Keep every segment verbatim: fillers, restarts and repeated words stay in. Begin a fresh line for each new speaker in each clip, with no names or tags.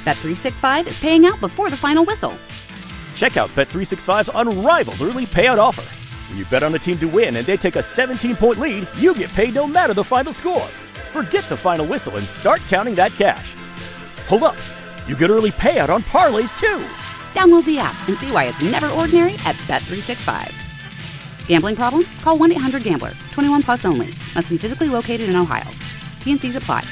Bet three sixty-five is paying out before the final whistle.
Check out Bet three sixty-five's unrivaled early payout offer. When you bet on a team to win and they take a seventeen-point lead, you get paid no matter the final score. Forget the final whistle and start counting that cash. Hold up. You get early payout on parlays, too.
Download the app and see why it's never ordinary at Bet three sixty-five. Gambling problem? Call one eight hundred gambler. twenty-one plus only. Must be physically located in Ohio. T and C's apply.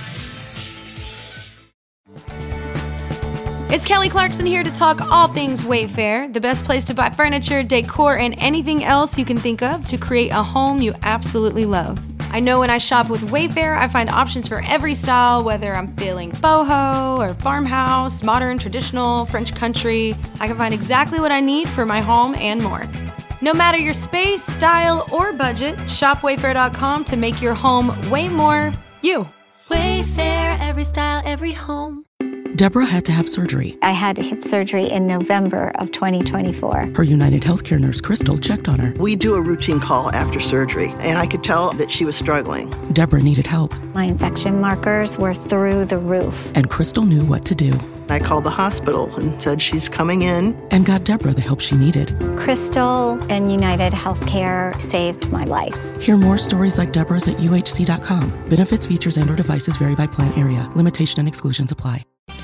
It's Kelly Clarkson here to talk all things Wayfair, the best place to buy furniture, decor, and anything else you can think of to create a home you absolutely love. I know when I shop with Wayfair, I find options for every style, whether I'm feeling boho or farmhouse, modern, traditional, French country. I can find exactly what I need for my home and more. No matter your space, style, or budget, shop wayfair dot com to make your home way more you.
Wayfair, every style, every home.
Deborah had to have surgery.
I had hip surgery in November of twenty twenty-four.
Her United Healthcare nurse, Crystal, checked on her.
We do a routine call after surgery, and I could tell that she was struggling.
Deborah needed help.
My infection markers were through the roof.
And Crystal knew what to do.
I called the hospital and said she's coming in.
And got Deborah the help she needed.
Crystal and United Healthcare saved my life.
Hear more stories like Deborah's at U H C dot com. Benefits, features, and or devices vary by plan area. Limitation and exclusions apply.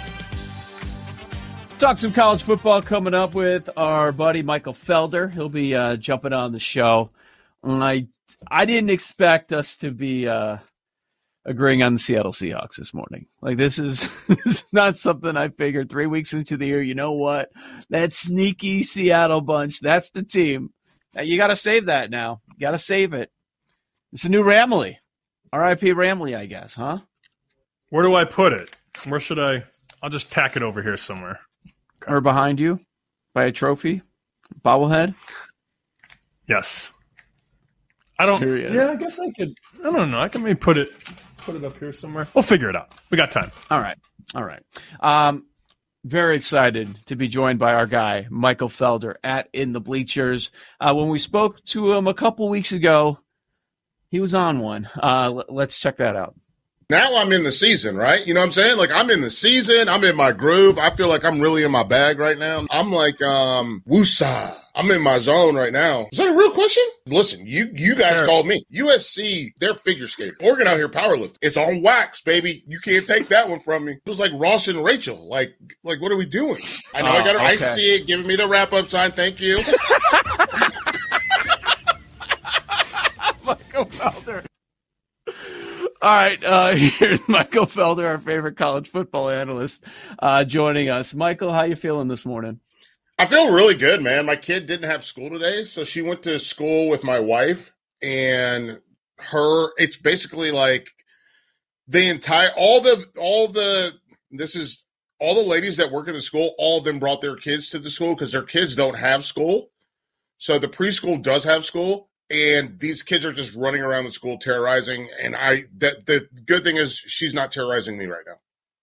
Talk some college football coming up with our buddy Michael Felder. He'll be uh, jumping on the show. I I didn't expect us to be uh, agreeing on the Seattle Seahawks this morning. Like this is this is not something I figured three weeks into the year. You know what? That sneaky Seattle bunch. That's the team. Now, you got to save that now. You got to save it. It's a new Ramley. R I P Ramley, I guess, huh?
Where do I put it? Where should I? I'll just tack it over here somewhere.
Or behind you by a trophy? Bobblehead?
Yes. I don't Yeah, I guess I could I don't know. I can maybe put it put it up here somewhere. We'll figure it out. We got time.
All right. All right. Um very excited to be joined by our guy, Michael Felder at In the Bleachers. Uh, when we spoke to him a couple weeks ago, he was on one. Uh, l- let's check that out.
Now I'm in the season, right? You know what I'm saying? Like, I'm in the season. I'm in my groove. I feel like I'm really in my bag right now. I'm like, um, woosah. I'm in my zone right now. Is that a real question? Listen, you you guys sure. called me. U S C, they're figure skating. Oregon out here powerlifting. It's on wax, baby. You can't take that one from me. It was like Ross and Rachel. Like, like what are we doing? I know oh, I got it. Okay. I see it. Giving me the wrap-up sign. Thank you.
Michael Felder. All right, uh, here's Michael Felder, our favorite college football analyst, uh, joining us. Michael, how you feeling this morning?
I feel really good, man. My kid didn't have school today, so she went to school with my wife, and her. It's basically like the entire all the all the this is all the ladies that work in the school. All of them brought their kids to the school because their kids don't have school. So the preschool does have school. And these kids are just running around the school terrorizing. And I, that the good thing is she's not terrorizing me right now.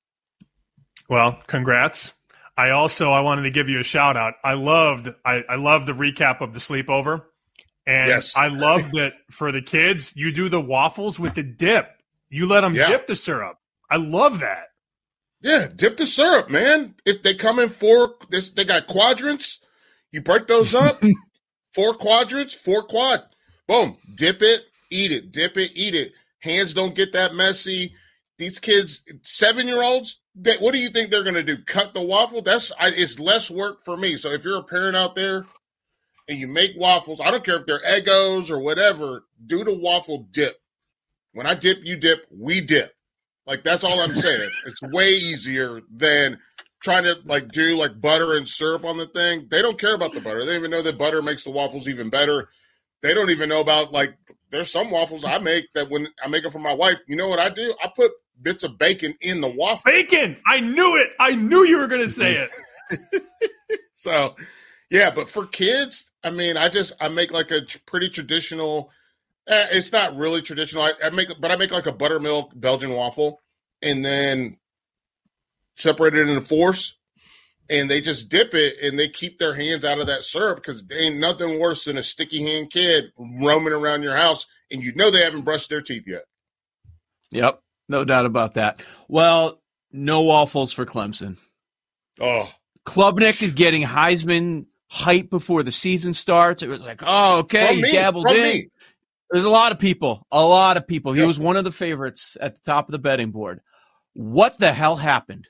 Well, congrats. I also, I wanted to give you a shout out. I loved, I, I loved the recap of the sleepover. And yes. I love that for the kids, you do the waffles with the dip. You let them yeah. dip the syrup. I love that.
Yeah. Dip the syrup, man. If they come in four, they got quadrants. You break those up. Four quadrants, four quad. Boom. Dip it, eat it. Dip it, eat it. Hands don't get that messy. These kids, seven-year-olds, they, what do you think they're going to do? Cut the waffle? That's I, it's less work for me. So if you're a parent out there and you make waffles, I don't care if they're Eggos or whatever, do the waffle dip. When I dip, you dip, we dip. Like, that's all I'm saying. It's way easier than trying to, like, do, like, butter and syrup on the thing. They don't care about the butter. They don't even know that butter makes the waffles even better. They don't even know about, like, there's some waffles I make that when I make it for my wife, you know what I do? I put bits of bacon in the waffle.
Bacon! I knew it! I knew you were going to say it.
So, yeah, but for kids, I mean, I just, I make, like, a pretty traditional, eh, it's not really traditional, I, I make, but I make, like, a buttermilk Belgian waffle, and then separate it into fours. And they just dip it, and they keep their hands out of that syrup because there ain't nothing worse than a sticky hand kid roaming around your house, and you know they haven't brushed their teeth yet.
Yep, no doubt about that. Well, no waffles for Clemson.
Oh,
Klubnik is getting Heisman hype before the season starts. It was like, oh, okay, he dabbled in. Me. There's a lot of people, a lot of people. He yep. was one of the favorites at the top of the betting board. What the hell happened?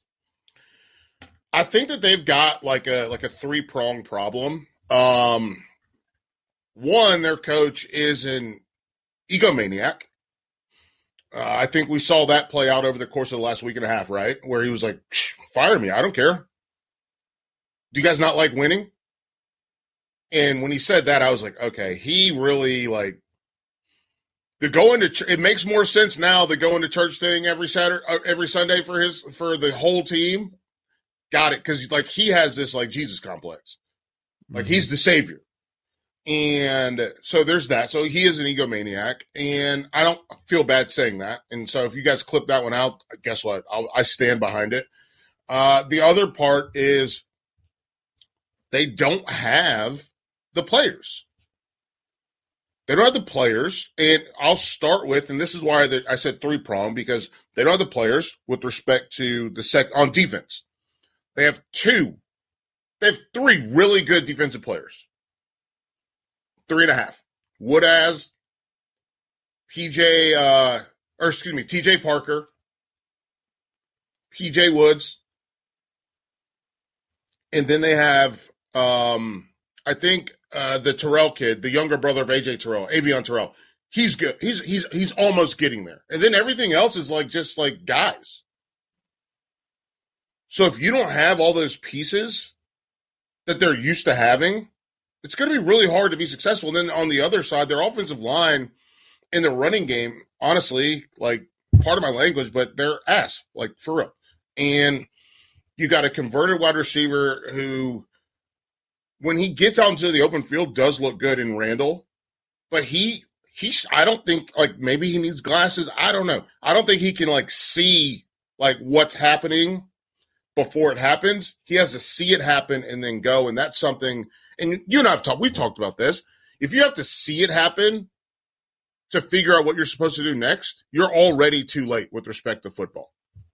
I think that they've got like a like a three-pronged problem. Um, one, their coach is an egomaniac. Uh, I think we saw that play out over the course of the last week and a half, right? Where he was like, fire me, I don't care. Do you guys not like winning? And when he said that, I was like, okay, he really like the going to ch- it makes more sense now the going to church thing every Saturday, uh, every Sunday for his for the whole team. Got it, because like he has this like Jesus complex, like mm-hmm. he's the savior, and so there's that. So he is an egomaniac, and I don't feel bad saying that. And so if you guys clip that one out, guess what? I'll, I stand behind it. Uh, the other part is they don't have the players. They don't have the players, and I'll start with, and this is why I said three-prong, because they don't have the players with respect to the sec on defense. They have two. They have three really good defensive players. Three and a half. Woodaz, P J, uh, or excuse me, T J Parker, P J Woods, and then they have, um, I think, uh, the Terrell kid, the younger brother of A J Terrell, Avion Terrell. He's good. He's he's he's almost getting there, and then everything else is like just like guys. So if you don't have all those pieces that they're used to having, it's going to be really hard to be successful. And then on the other side, their offensive line in the running game, honestly, like part of my language, but they're ass, like for real. And you got a converted wide receiver who, when he gets out into the open field, does look good in Randall. But he, he's, I don't think, like maybe he needs glasses. I don't know. I don't think he can like see like what's happening before it happens. He has to see it happen and then go. And that's something, and you and I have talked, we've talked about this. If you have to see it happen to figure out what you're supposed to do next, you're already too late with respect to football.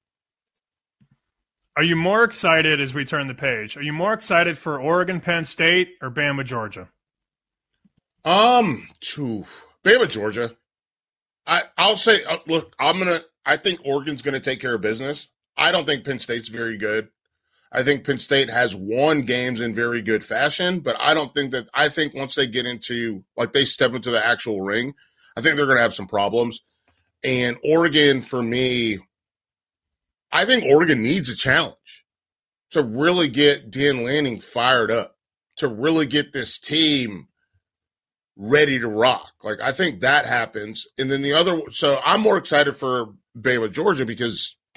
Are you more excited as we turn the page? Are you more excited for Oregon, Penn State, or Bama, Georgia?
Um, phew, Bama, Georgia. I, I'll say, uh, look, I'm going to, I think Oregon's going to take care of business. I don't think Penn State's very good. I think Penn State has won games in very good fashion, but I don't think that – I think once they get into – like they step into the actual ring, I think they're going to have some problems. And Oregon, for me, I think Oregon needs a challenge to really get Dan Lanning fired up, to really get this team ready to rock. Like I think that happens. And then the other – so I'm more excited for Bama, Georgia because –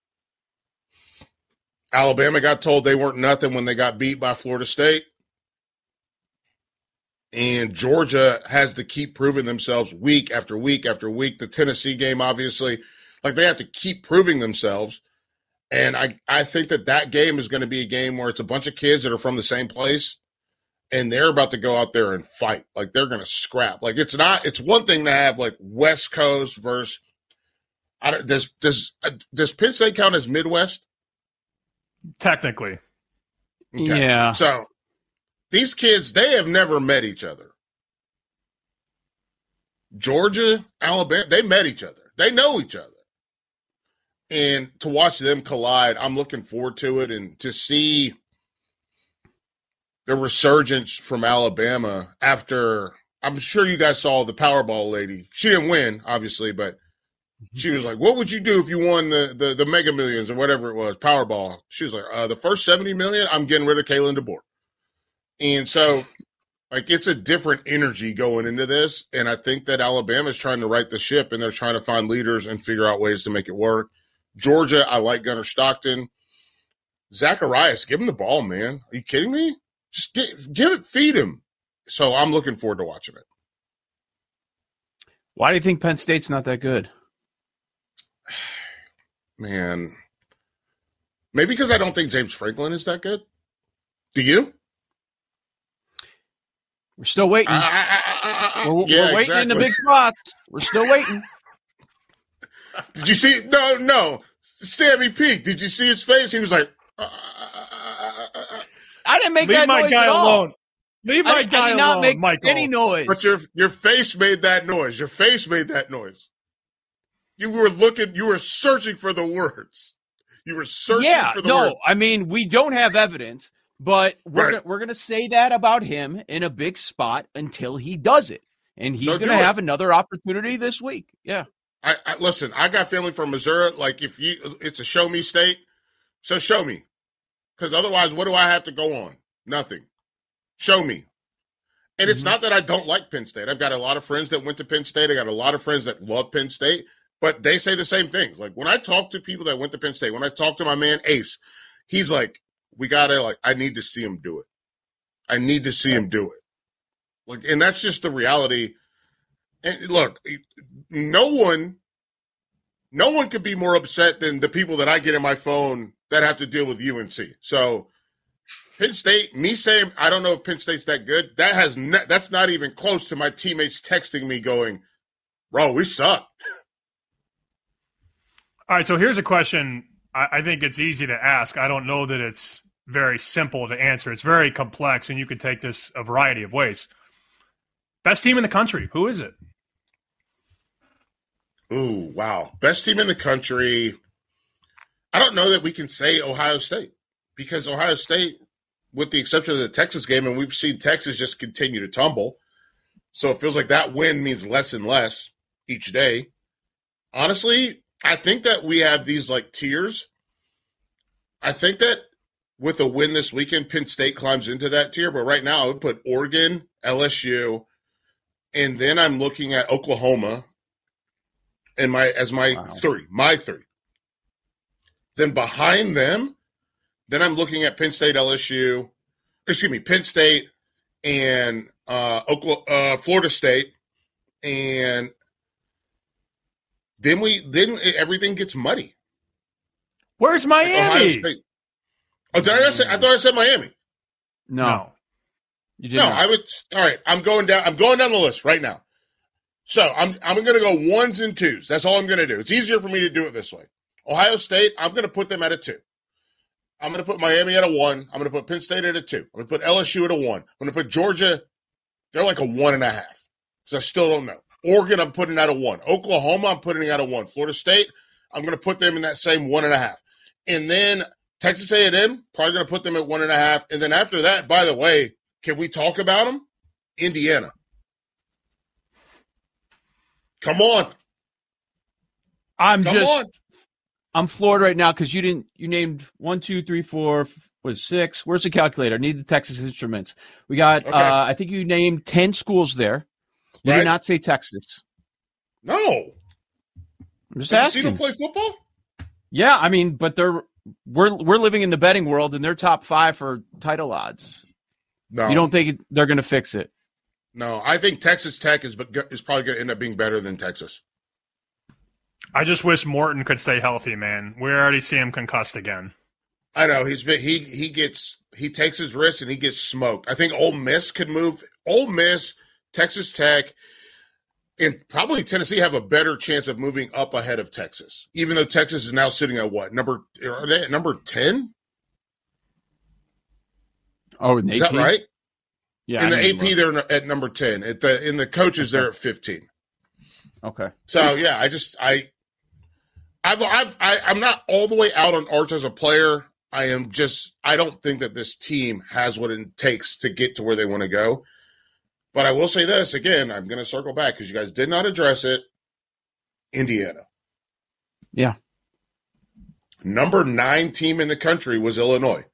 Alabama got told they weren't nothing when they got beat by Florida State. And Georgia has to keep proving themselves week after week after week. The Tennessee game, obviously, like they have to keep proving themselves. And I, I think that that game is going to be a game where it's a bunch of kids that are from the same place, and they're about to go out there and fight. Like they're going to scrap. Like it's not – it's one thing to have like West Coast versus I don't, – does, does, does Penn State count as Midwest?
Technically.
Okay. Yeah.
So these kids, they have never met each other. Georgia, Alabama, they met each other. They know each other. And to watch them collide, I'm looking forward to it. And to see the resurgence from Alabama after, I'm sure you guys saw the Powerball lady. She didn't win, obviously, but she was like, what would you do if you won the, the, the Mega Millions or whatever it was, Powerball? She was like, uh, the first seventy million, I'm getting rid of Kalen DeBoer. And so, like, it's a different energy going into this. And I think that Alabama's trying to right the ship, and they're trying to find leaders and figure out ways to make it work. Georgia, I like Gunnar Stockton. Zacharias, give him the ball, man. Are you kidding me? Just get, give it, feed him. So I'm looking forward to watching it.
Why do you think Penn State's not that good?
Man, maybe because I don't think James Franklin is that good. Do you?
We're still waiting. Uh, uh, uh, uh, we're, yeah, we're waiting exactly. in the big spots. We're still waiting.
Did you see? No, no. Sammy Peak, did you see his face? He was like, uh, uh, uh,
I didn't make
Leave
that
my
noise
guy
at all.
alone. Leave my
I,
guy
I did not
alone,
make
Michael.
any noise.
But your your face made that noise. Your face made that noise. You were looking. You were searching for the words. You were searching
yeah,
for the
no,
words.
I mean, we don't have evidence, but we're
Right.
gonna, we're going to say that about him in a big spot until he does it, and he's
So
going
do
to
it.
have another opportunity this week. Yeah.
I, I listen. I got family from Missouri. Like, if you, it's a show me state. So show me, because otherwise, what do I have to go on? Nothing. Show me. And it's
Mm-hmm.
not that I don't like Penn State. I've got a lot of friends that went to Penn State. I got a lot of friends that love Penn State, but they say the same things. Like, when I talk to people that went to Penn State, when I talk to my man Ace, he's like, we gotta, like, I need to see him do it. I need to see him do it. Like, and that's just the reality. And look, no one, no one could be more upset than the people that I get in my phone that have to deal with U N C. So Penn State, me saying I don't know if Penn State's that good, that has ne- that's not even close to my teammates texting me going, bro, we suck.
All right, so here's a question I, I think it's easy to ask. I don't know that it's very simple to answer. It's very complex, and you could take this a variety of ways. Best team in the country, who is it?
Ooh, wow. Best team in the country. I don't know that we can say Ohio State, because Ohio State, with the exception of the Texas game, and we've seen Texas just continue to tumble. So it feels like that win means less and less each day. Honestly, I think that we have these like tiers. I think that with a win this weekend, Penn State climbs into that tier. But right now I would put Oregon, L S U, and then I'm looking at Oklahoma and my as my wow. three, my three. Then behind them, then I'm looking at Penn State, L S U, excuse me, Penn State and uh, Oklahoma, uh, Florida State, and then we then everything gets muddy.
Where's Miami?
Like oh, did I say? I thought I said Miami.
No, no. you did
no.
not.
I would. All right, I'm going down. I'm going down the list right now. So I'm I'm going to go ones and twos. That's all I'm going to do. It's easier for me to do it this way. Ohio State, I'm going to put them at a two. I'm going to put Miami at a one. I'm going to put Penn State at a two. I'm going to put L S U at a one. I'm going to put Georgia, they're like a one and a half. So I still don't know. Oregon, I'm putting at a one. Oklahoma, I'm putting at a one. Florida State, I'm going to put them in that same one and a half. And then Texas A and M, probably going to put them at one and a half. And then after that, by the way, can we talk about them? Indiana. Come on.
I'm
Come
just
on.
I'm floored right now because you didn't you named one, two, three, four, was six. Where's the calculator? I need the Texas Instruments. We got
Okay.
uh, I think you named ten schools there. You
Right.
did not say Texas.
No.
I'm just
Did you
asking.
see them play football?
Yeah, I mean, but they're we're we're living in the betting world and they're top five for title odds.
No.
You don't think they're going to fix it?
No, I think Texas Tech is is probably going to end up being better than Texas.
I just wish Morton could stay healthy, man. We already see him concussed again.
I know he's been he he gets he takes his risks and he gets smoked. I think Ole Miss could move. Ole Miss, Texas Tech, and probably Tennessee have a better chance of moving up ahead of Texas. Even though Texas is now sitting at what number? Are they at number ten?
Oh, in the
is
A P?
that right?
Yeah,
in
I
the
need
A
to
P
look.
they're at number ten. At the in the coaches they're at fifteen.
Okay.
So yeah, I just I. I've, I've, I, I'm not all the way out on Arch as a player. I am just, I don't think that this team has what it takes to get to where they want to go. But I will say this, again, I'm going to circle back because you guys did not address it. Indiana.
Yeah.
Number nine team in the country was Illinois.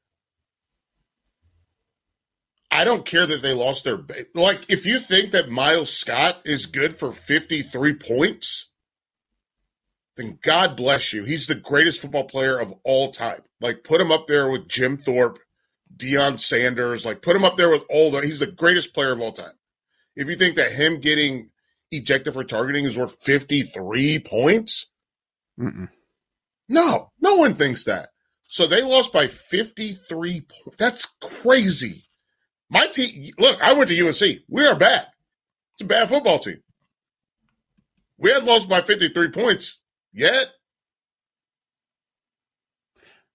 I don't care that they lost their, like, if you think that Miles Scott is good for fifty-three points, then God bless you. He's the greatest football player of all time. Like, put him up there with Jim Thorpe, Deion Sanders. Like, put him up there with all the – he's the greatest player of all time. If you think that him getting ejected for targeting is worth fifty-three points,
Mm-mm.
no, no one thinks that. So they lost by fifty-three points. That's crazy. My team – look, I went to U N C. We are bad. It's a bad football team. We had lost by fifty-three points. Yet,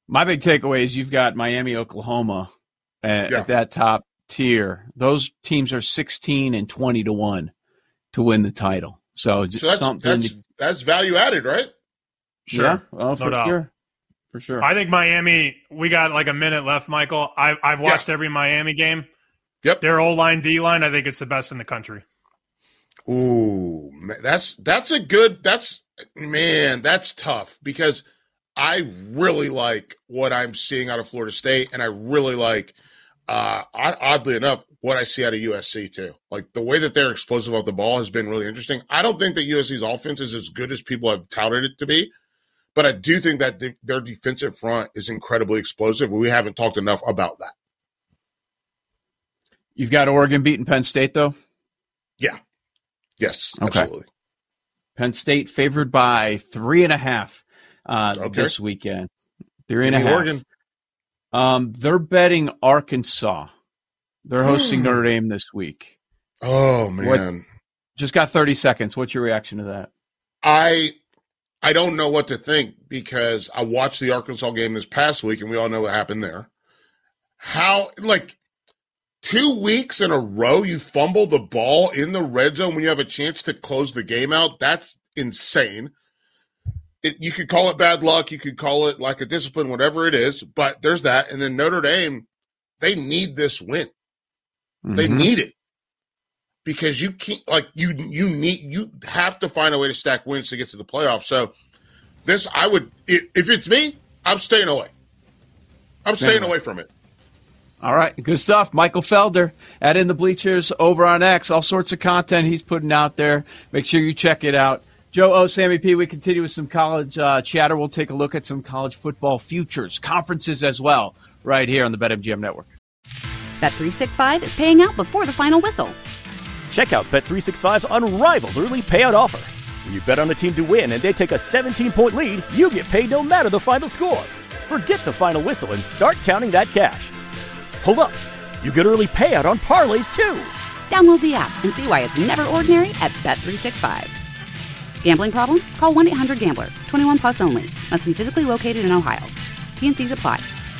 My big takeaway is you've got Miami, Oklahoma at,
Yeah.
at that top tier. Those teams are sixteen and twenty to one to win the title. So, just
So that's
something.
that's, that's value added, right?
Sure.
Yeah, well,
No
for
doubt.
sure. For sure.
I think Miami, we got like a minute left, Michael. I, I've watched every Miami game.
Yep.
Their O-line, D-line, I think it's the best in the country.
Ooh, man, that's that's a good. That's man, that's tough because I really like what I'm seeing out of Florida State, and I really like, uh, oddly enough, what I see out of U S C too. Like the way that they're explosive off the ball has been really interesting. I don't think that U S C's offense is as good as people have touted it to be, but I do think that de- their defensive front is incredibly explosive. We haven't talked enough about that.
You've got Oregon beating Penn State, though?
Yeah. Yes,
Okay.
absolutely.
Penn State favored by three and a half uh,
Okay.
this weekend. Three
Give
and a
me
half.
Oregon.
Um, they're betting Arkansas. They're hosting Notre Dame this week.
Oh, man.
What- just got thirty seconds. What's your reaction to that?
I I don't know what to think because I watched the Arkansas game this past week, and we all know what happened there. How, like, two weeks in a row you fumble the ball in the red zone when you have a chance to close the game out? That's insane. It, you could call it bad luck. You could call it like a discipline, whatever it is. But there's that. And then Notre Dame, they need this win. They
Mhm.
need it. Because you can't, like, you you need, you have to find a way to stack wins to get to the playoffs. So, this, I would, if, if it's me, I'm staying away. I'm
Same
staying
way.
away from it.
All right, good stuff. Michael Felder at In the Bleachers over on X. All sorts of content he's putting out there. Make sure you check it out. Joe O, Sammy P, we continue with some college uh, chatter. We'll take a look at some college football futures, conferences as well, right here on the BetMGM Network.
Bet three sixty-five is paying out before the final whistle.
Check out Bet three sixty-five's unrivaled early payout offer. When you bet on a team to win and they take a seventeen-point lead, you get paid no matter the final score. Forget the final whistle and start counting that cash. Hold up. You get early payout on parlays, too.
Download the app and see why it's never ordinary at Bet three sixty-five. Gambling problem? Call one eight hundred gambler. twenty-one plus only. Must be physically located in Ohio. T N Cs apply.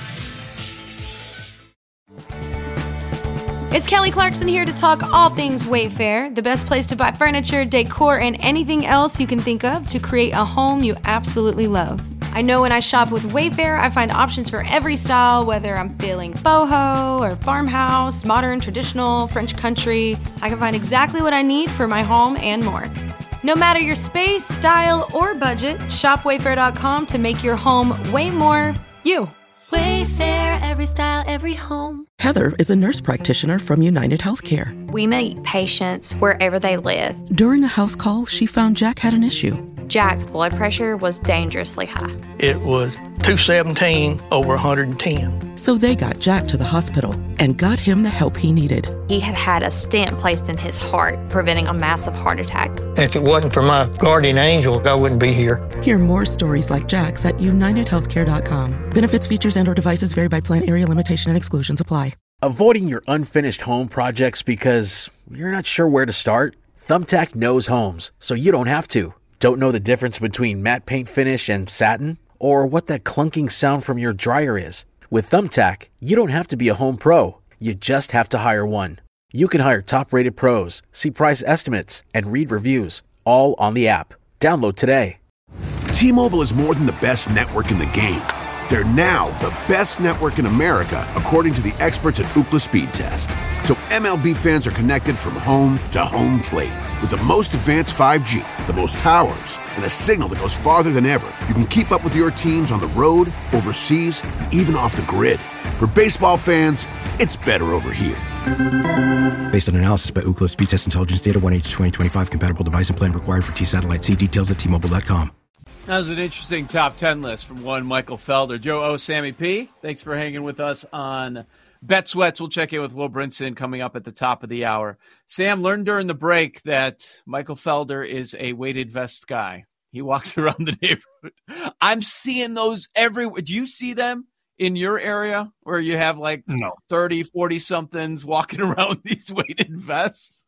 It's Kelly Clarkson here to talk all things Wayfair, the best place to buy furniture, decor, and anything else you can think of to create a home you absolutely love. I know when I shop with Wayfair, I find options for every style, whether I'm feeling boho or farmhouse, modern, traditional, French country. I can find exactly what I need for my home and more. No matter your space, style, or budget, shop wayfair dot com to make your home way more you.
Wayfair, every style, every home.
Heather is a nurse practitioner from United Healthcare.
We meet patients wherever they live.
During a house call, she found Jack had an issue.
Jack's blood pressure was dangerously high.
It was two seventeen over one hundred ten.
So they got Jack to the hospital and got him the help he needed.
He had had a stent placed in his heart, preventing a massive heart attack.
If it wasn't for my guardian angel, I wouldn't be here.
Hear more stories like Jack's at united healthcare dot com. Benefits, features, and or devices vary by plan, area, limitation, and exclusions apply.
Avoiding your unfinished home projects because you're not sure where to start? Thumbtack knows homes, so you don't have to. Don't know the difference between matte paint finish and satin? Or what that clunking sound from your dryer is? With Thumbtack, you don't have to be a home pro. You just have to hire one. You can hire top-rated pros, see price estimates, and read reviews, all on the app. Download today.
T-Mobile is more than the best network in the game. They're now the best network in America, according to the experts at Ookla Speed Test. So M L B fans are connected from home to home plate. With the most advanced five G, the most towers, and a signal that goes farther than ever, you can keep up with your teams on the road, overseas, and even off the grid. For baseball fans, it's better over here.
Based on analysis by Ookla Speed Test Intelligence Data, one H twenty twenty-five compatible device and plan required for T-Satellite. See details at T Mobile dot com.
That was an interesting top ten list from one Michael Felder. Joe O, Sammy P, thanks for hanging with us on Bet Sweats. We'll check in with Will Brinson coming up at the top of the hour. Sam, learned during the break that Michael Felder is a weighted vest guy. He walks around the neighborhood. I'm seeing those everywhere. Do you see them in your area where you have like
no.
thirty, forty-somethings walking around these weighted vests?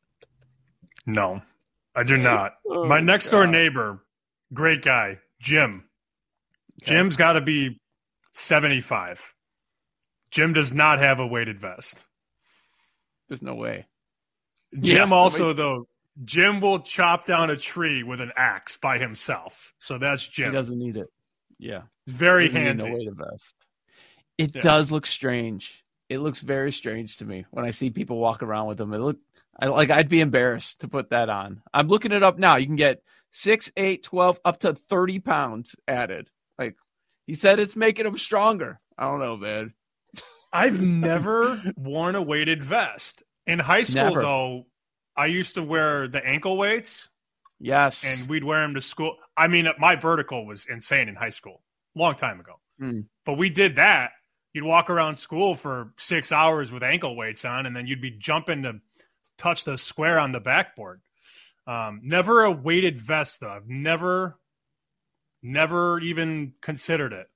No, I do not.
Oh,
my next door
God.
neighbor, great guy, Jim. Okay. Jim's got to be seventy-five. Jim does not have a weighted vest.
There's no way.
Jim
Yeah,
also,
nobody-
though, Jim will chop down a tree with an axe by himself. So that's Jim.
He doesn't need it. Yeah.
Very
Doesn't need
handsy.
no weighted vest. It
Yeah.
does look strange. It looks very strange to me when I see people walk around with them. It look I like I'd be embarrassed to put that on. I'm looking it up now. You can get six, eight, twelve, up to thirty pounds added. Like he said, it's making them stronger. I don't know, man.
I've never worn a weighted vest. In high school,
Never.
though, I used to wear the ankle weights.
Yes.
And we'd wear them to school. I mean, my vertical was insane in high school, long time ago.
Mm.
But we did that. You'd walk around school for six hours with ankle weights on, and then you'd be jumping to touch the square on the backboard. Um, never a weighted vest, though. I've never, never even considered it.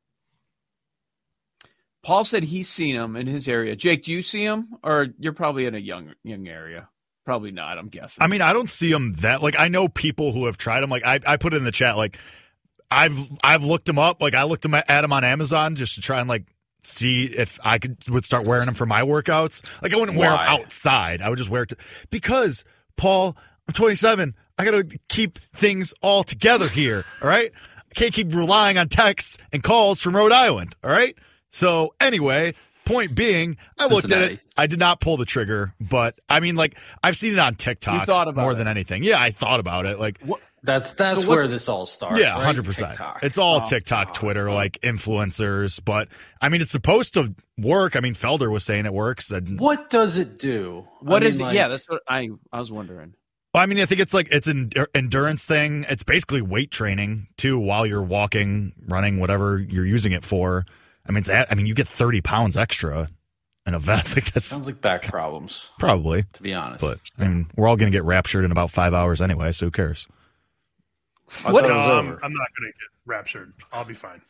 Paul said he's seen him in his area. Jake, do you see him? Or you're probably in a young young area. Probably not, I'm guessing.
I mean, I don't see them that like I know people who have tried them. Like I, I put it in the chat. Like I've I've looked them up. Like I looked them at them on Amazon just to try and like see if I could would start wearing them for my workouts. Like I wouldn't wear them
Why?
outside. I would just wear it to, because Paul, I'm twenty-seven. I got to keep things all together here. All right, I can't keep relying on texts and calls from Rhode Island. All right. So anyway, point being, I looked at
Cincinnati.
it. I did not pull the trigger, but I mean, like I've seen it on TikTok
You thought about
more
it.
than anything. Yeah, I thought about it. Like,
That's that's
So what-
where this all starts.
yeah,
right?
hundred percent.
TikTok.
It's all
Oh,
TikTok,
God.
Twitter, like influencers. But I mean, it's supposed to work. I mean, Felder was saying it works. And
What does it do?
What
I
is
mean,
it?
like,
Yeah, that's what I I was wondering.
Well, I mean, I think it's like it's an endurance thing. It's basically weight training too, while you're walking, running, whatever you're using it for. I mean, it's at, I mean, you get thirty pounds extra in a vest. Like that's
sounds like back problems.
probably,
To be honest,
but I mean, we're all going to get raptured in about five hours anyway. So who cares?
I
What-
thought it was
No, I'm,
over.
I'm not going to get raptured. I'll be fine.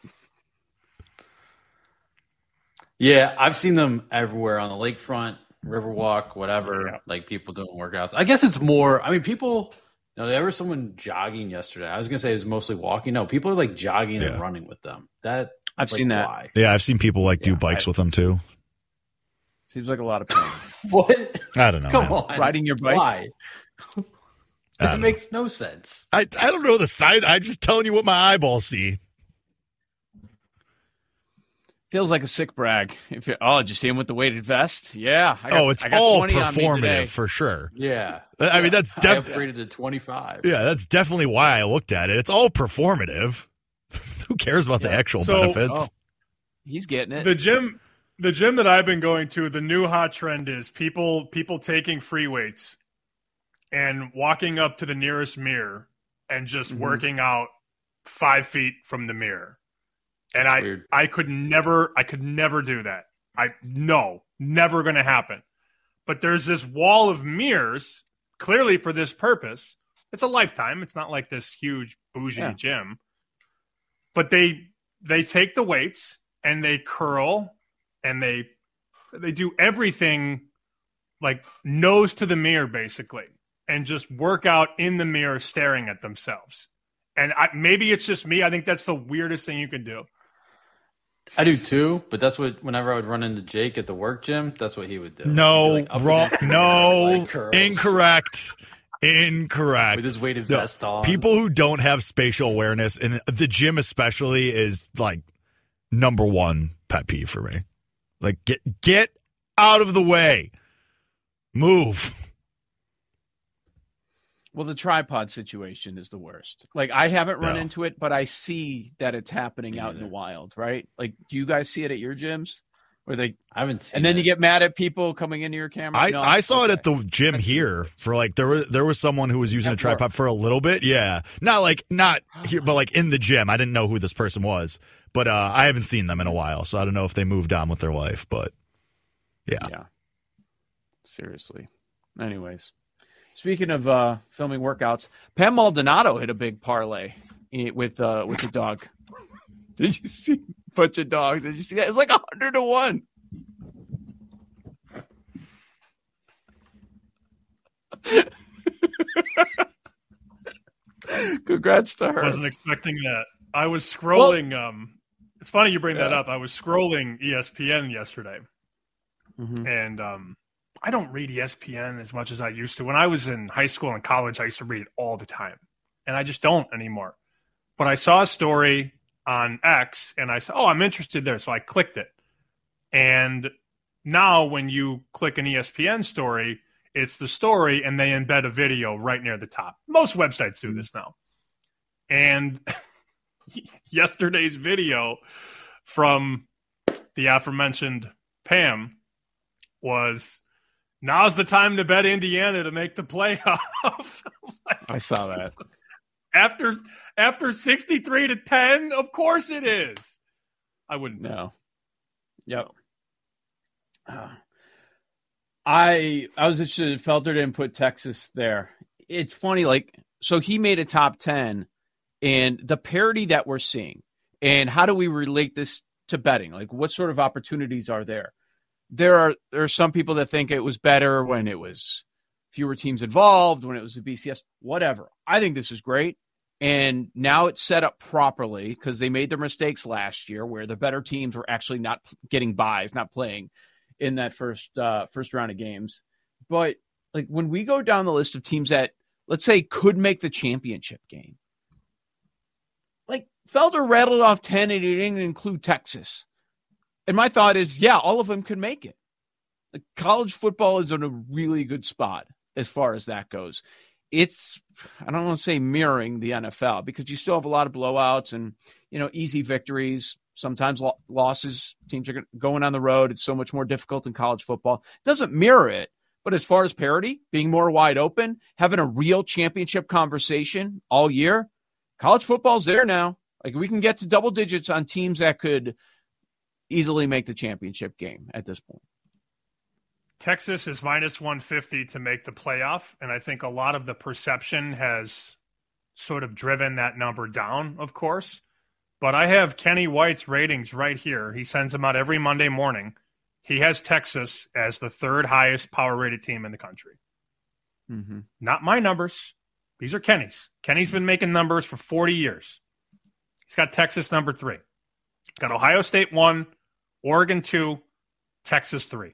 Yeah, I've seen them everywhere on the lakefront, Riverwalk, whatever.
Yeah.
Like people doing workouts. I guess it's more. I mean, people. You know, there was someone jogging yesterday. I was gonna say it was mostly walking. No, people are like jogging
Yeah.
and running with them. That
I've
like,
seen that.
Why?
Yeah, I've seen people like do
Yeah,
bikes
I-
with them too.
Seems like a lot of pain.
What?
I don't know.
Come
man.
on,
Riding your bike?
Why?
I
It
don't
makes no sense.
I I don't know the size. I'm just telling you what my eyeballs see.
Feels like a sick brag. If you, oh, did you see him with the weighted vest? Yeah. I got,
Oh, it's
I got
all
twenty on me today.
performative for sure.
Yeah,
I mean, that's
I
definitely
upgraded to twenty-five.
yeah, that's definitely why I looked at it. It's all performative. Who cares about the
Yeah.
actual
So-
benefits?
Oh, he's getting it.
The gym, the gym that I've been going to, the new hot trend is people people taking free weights and walking up to the nearest mirror and just
Mhm.
working out five feet from the mirror. And I
weird.
I could never I could never do that. I no, never going to happen. But there's this wall of mirrors clearly for this purpose. It's a lifetime. It's not like this huge bougie
Yeah.
gym. But they they take the weights and they curl and they they do everything like nose to the mirror basically and just work out in the mirror staring at themselves. And I, maybe it's just me. I think that's the weirdest thing you can do.
I do too, but that's what whenever I would run into Jake at the work gym, that's what he would do.
No,
He'd be, like, up
wrong.
against the
No,
leg curls
incorrect. Incorrect.
with his weighted
No,
vest on.
people who don't have spatial awareness, and the gym especially, is like number one pet peeve for me. Like, get get out of the way. Move.
Well, the tripod situation is the worst. Like, I haven't run
No.
into it, but I see that it's happening
Me
out in the
neither.
wild, right? Like, do you guys see it at your gyms? Where they
I haven't seen.
and then
it.
you get mad at people coming into your camera?
I,
No?
I saw it
Okay.
at the gym here for like there was there was someone who was using
At
a tripod
work.
for a little bit. Yeah, not like not here, but like in the gym. I didn't know who this person was, but uh, I haven't seen them in a while, so I don't know if they moved on with their life. But yeah,
Yeah. Seriously. Anyways, speaking of uh, filming workouts, Pam Maldonado hit a big parlay i- with uh, with the dog. Did you see a bunch of dogs? Did you see that? It was like a hundred to one. Congrats to her.
Wasn't expecting that. I was scrolling um It's funny you bring
Yeah.
that up. I was scrolling E S P N yesterday,
Mhm.
and um, I don't read E S P N as much as I used to. When I was in high school and college, I used to read it all the time, and I just don't anymore. But I saw a story on X, and I said, oh, I'm interested there, so I clicked it. And now when you click an E S P N story, it's the story, and they embed a video right near the top. Most websites do this now. And yesterday's video from the aforementioned Pam was, now's the time to bet Indiana to make the playoff.
I saw that.
After after sixty-three to ten, of course it is. I wouldn't
know. Yep. Uh, I I was interested. Felder didn't put Texas there. It's funny, like, so he made a top ten, and the parity that we're seeing, and how do we relate this to betting? Like, what sort of opportunities are there? There are there are some people that think it was better when it was fewer teams involved, when it was a B C S, whatever. I think this is great. And now it's set up properly because they made their mistakes last year where the better teams were actually not getting buys, not playing in that first uh, first round of games. But like when we go down the list of teams that, let's say, could make the championship game, like Felder rattled off ten and he didn't include Texas. And my thought is, yeah, all of them could make it. Like, college football is in a really good spot as far as that goes. It's, I don't want to say mirroring the N F L because you still have a lot of blowouts and, you know, easy victories, sometimes lo- losses. Teams are going on the road. It's so much more difficult in college football. It doesn't mirror it. But as far as parity, being more wide open, having a real championship conversation all year, college football's there now. Like, we can get to double digits on teams that could easily make the championship game at this point.
Texas is minus one fifty to make the playoff, and I think a lot of the perception has sort of driven that number down, of course. But I have Kenny White's ratings right here. He sends them out every Monday morning. He has Texas as the third highest power-rated team in the country.
Mm-hmm.
Not my numbers. These are Kenny's. Kenny's been making numbers for forty years. He's got Texas number three. Got Ohio State one, Oregon two, Texas three.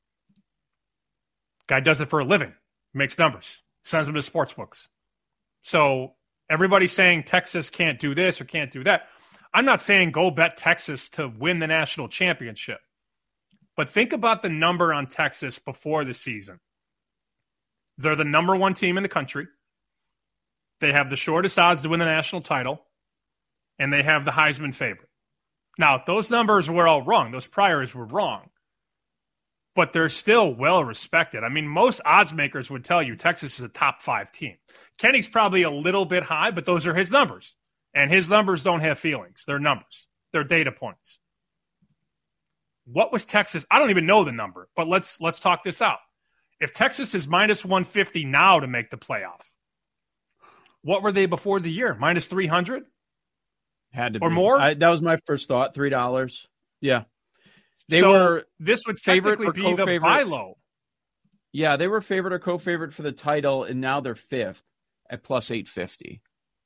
Guy does it for a living. Makes numbers. Sends them to sports books. So everybody's saying Texas can't do this or can't do that. I'm not saying go bet Texas to win the national championship. But think about the number on Texas before the season. They're the number one team in the country. They have the shortest odds to win the national title. And they have the Heisman favorite. Now, those numbers were all wrong. Those priors were wrong. But they're still well respected. I mean, most odds makers would tell you Texas is a top five team. Kenny's probably a little bit high, but those are his numbers. And his numbers don't have feelings. They're numbers. They're data points. What was Texas? I don't even know the number, but let's let's talk this out. If Texas is minus one fifty now to make the playoff, what were they before the year? Minus three hundred?
Had to
or
be.
more?
I, that was my first thought, three dollars. Yeah. They
so
were
this would
favorite
technically
or
be the
co-favorite.
buy low.
Yeah, they were favorite or co-favorite for the title, and now they're fifth at plus eight fifty.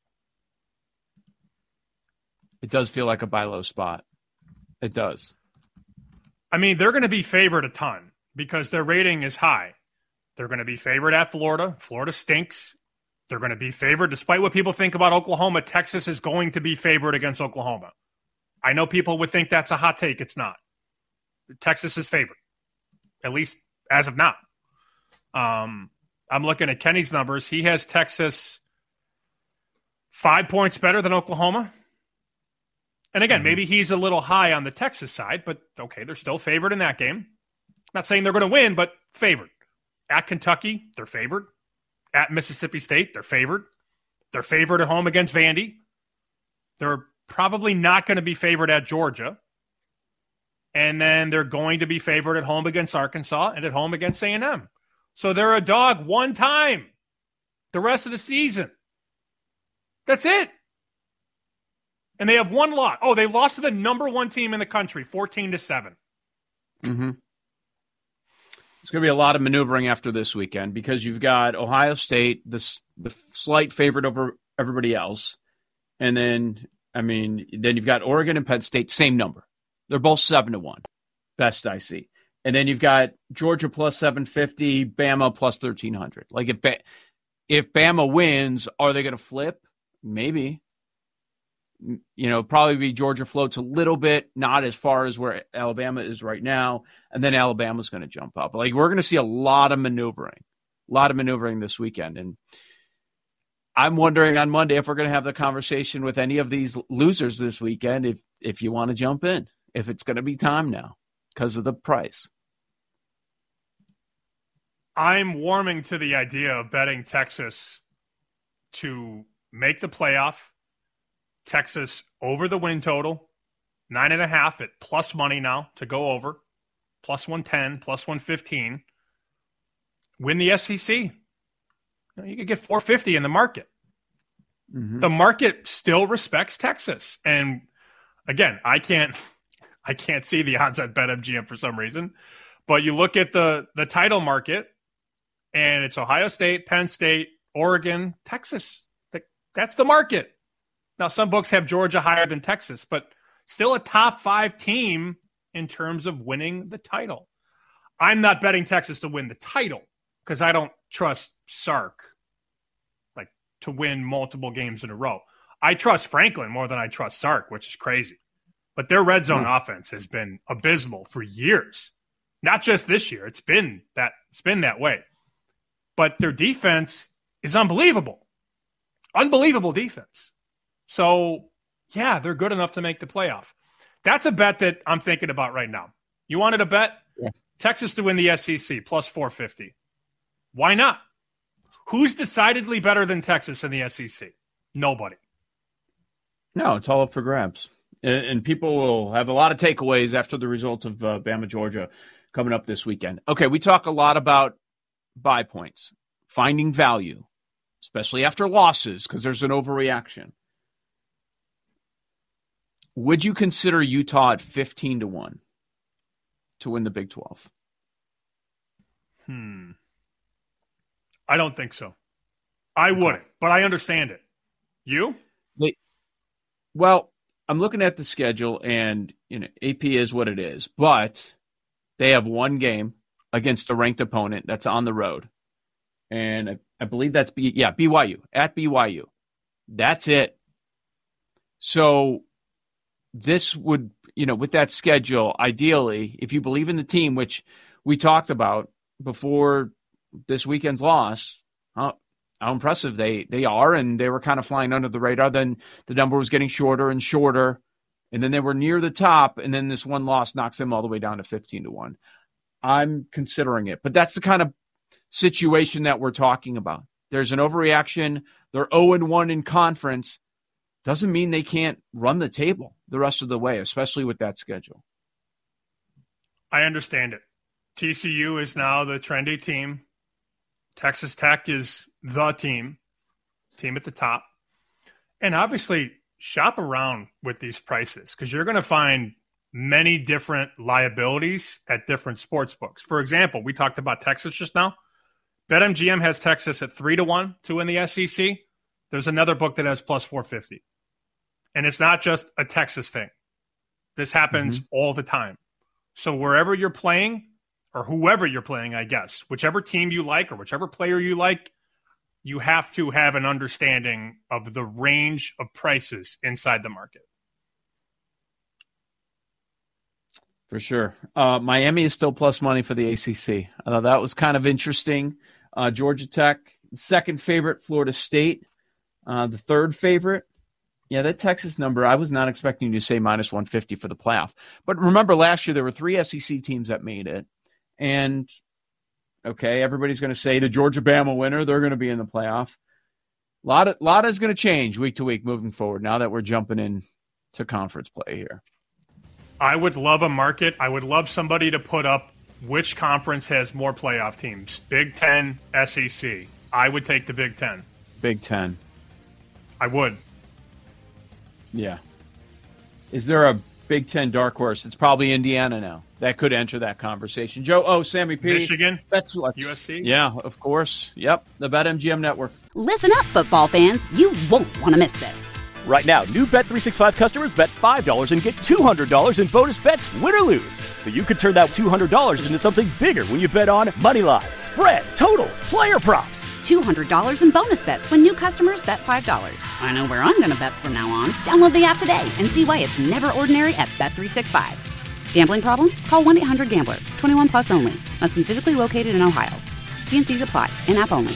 It does feel like a buy low spot. It does.
I mean, they're going to be favored a ton because their rating is high. They're going to be favored at Florida. Florida stinks. They're going to be favored, despite what people think about Oklahoma. Texas is going to be favored against Oklahoma. I know people would think that's a hot take. It's not. Texas is favored, at least as of now. Um, I'm looking at Kenny's numbers. He has Texas five points better than Oklahoma. And again, mm-hmm. maybe he's a little high on the Texas side, but okay, they're still favored in that game. Not saying they're going to win, but favored. At Kentucky, they're favored. At Mississippi State, they're favored. They're favored at home against Vandy. They're probably not going to be favored at Georgia. And then they're going to be favored at home against Arkansas and at home against A and M. So they're a dog one time the rest of the season. That's it. And they have one loss. Oh, they lost to the number one team in the country, fourteen to seven.
Mm-hmm. It's going to be a lot of maneuvering after this weekend because you've got Ohio State, the, the slight favorite over everybody else. And then I mean, then you've got Oregon and Penn State, same number. They're both seven to one, best I see. And then you've got Georgia plus seven fifty, Bama plus thirteen hundred. Like if ba- if Bama wins, are they going to flip? Maybe. You know, probably be Georgia floats a little bit, not as far as where Alabama is right now. And then Alabama's going to jump up. Like we're going to see a lot of maneuvering, a lot of maneuvering this weekend. And I'm wondering on Monday if we're going to have the conversation with any of these losers this weekend, if, if you want to jump in, if it's going to be time now because of the price.
I'm warming to the idea of betting Texas to make the playoff. Texas over the win total, nine and a half at plus money now to go over, plus one ten, plus one fifteen. Win the S E C. You know, you could get four fifty in the market. Mm-hmm. The market still respects Texas. And again, I can't I can't see the odds at BetMGM for some reason. But you look at the, the title market, and it's Ohio State, Penn State, Oregon, Texas. That's the market. Now, some books have Georgia higher than Texas, but still a top five team in terms of winning the title. I'm not betting Texas to win the title because I don't trust Sark like to win multiple games in a row. I trust Franklin more than I trust Sark, which is crazy. But their red zone mm. offense has been abysmal for years. Not just this year. It's been that it's been that way. But their defense is unbelievable. Unbelievable defense. So, yeah, they're good enough to make the playoff. That's a bet that I'm thinking about right now. You wanted a bet? Yeah. Texas to win the S E C, plus four fifty. Why not? Who's decidedly better than Texas in the S E C? Nobody.
No, it's all up for grabs. And, and people will have a lot of takeaways after the result of uh, Bama, Georgia coming up this weekend. Okay, we talk a lot about buy points, finding value, especially after losses because there's an overreaction. Would you consider Utah at fifteen to one to win the Big twelve?
Hmm. I don't think so. I wouldn't, but I understand it. You?
Wait. Well, I'm looking at the schedule, and you know A P is what it is, but they have one game against a ranked opponent that's on the road, and I, I believe that's B, yeah B Y U at B Y U. That's it. So. This would, you know, with that schedule, ideally, if you believe in the team, which we talked about before this weekend's loss, how, how impressive they, they are, and they were kind of flying under the radar. Then the number was getting shorter and shorter, and then they were near the top, and then this one loss knocks them all the way down to fifteen to one. I'm considering it, but that's the kind of situation that we're talking about. There's an overreaction. They're oh and one in conference. Doesn't mean they can't run the table the rest of the way, especially with that schedule.
I understand it. T C U is now the trendy team. Texas Tech is the team, team at the top. And obviously, shop around with these prices because you're going to find many different liabilities at different sports books. For example, we talked about Texas just now. BetMGM has Texas at three to one to win the S E C. There's another book that has plus four fifty. And it's not just a Texas thing. This happens mm-hmm. all the time. So wherever you're playing, or whoever you're playing, I guess, whichever team you like or whichever player you like, you have to have an understanding of the range of prices inside the market.
For sure. Uh, Miami is still plus money for the A C C. I thought that was kind of interesting. Uh, Georgia Tech, second favorite, Florida State, uh, the third favorite. Yeah, that Texas number, I was not expecting you to say minus one fifty for the playoff. But remember, last year there were three S E C teams that made it. And, okay, everybody's going to say the Georgia-Bama winner, they're going to be in the playoff. A lot, of, lot is going to change week to week moving forward now that we're jumping in to conference play here.
I would love a market. I would love somebody to put up which conference has more playoff teams. Big Ten, S E C. I would take the Big Ten.
Big Ten.
I would.
Yeah. Is there a Big Ten dark horse? It's probably Indiana now. That could enter that conversation. Joe, oh, Sammy P.
Michigan,
that's
U S C.
Yeah, of course. Yep, the BetMGM Network.
Listen up, football fans. You won't want to miss this.
Right now, new Bet three sixty-five customers bet five dollars and get two hundred dollars in bonus bets, win or lose. So you could turn that two hundred dollars into something bigger when you bet on money line, spread, totals, player props.
two hundred dollars in bonus bets when new customers bet five dollars. I know where I'm going to bet from now on. Download the app today and see why it's never ordinary at Bet three sixty-five. Gambling problem? Call one eight hundred gambler. twenty-one plus only. Must be physically located in Ohio. T and C's apply. In-app only.